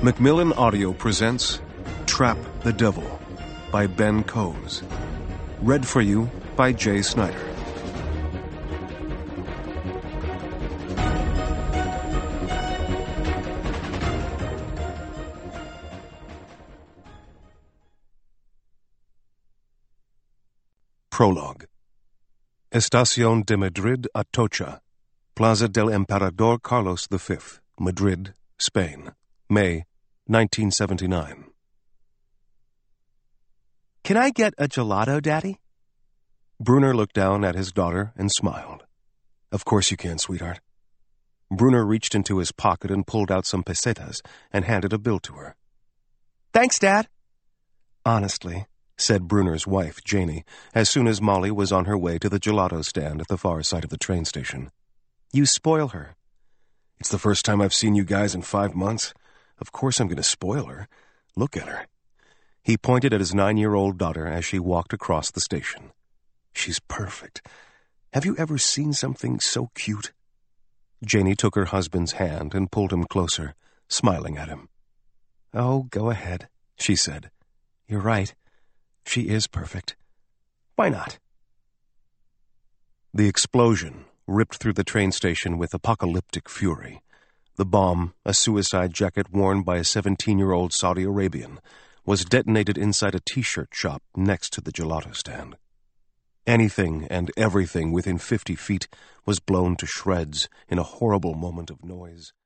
Macmillan Audio presents Trap the Devil by Ben Coase. Read for you by Jay Snyder. Prologue. Estación de Madrid, Atocha, Plaza del Emperador Carlos V, Madrid, Spain, May 1979. Can I get a gelato, Daddy? Brunner looked down at his daughter and smiled. Of course you can, sweetheart. Brunner reached into his pocket and pulled out some pesetas and handed a bill to her. Thanks, Dad. Honestly, said Brunner's wife, Janie, as soon as Molly was on her way to the gelato stand at the far side of the train station, you spoil her. It's the first time I've seen you guys in 5 months. Of course I'm going to spoil her. Look at her. He pointed at his 9-year-old daughter as she walked across the station. She's perfect. Have you ever seen something so cute? Janie took her husband's hand and pulled him closer, smiling at him. Oh, go ahead, she said. You're right. She is perfect. Why not? The explosion ripped through the train station with apocalyptic fury. The bomb, a suicide jacket worn by a 17-year-old Saudi Arabian, was detonated inside a T-shirt shop next to the gelato stand. Anything and everything within 50 feet was blown to shreds in a horrible moment of noise.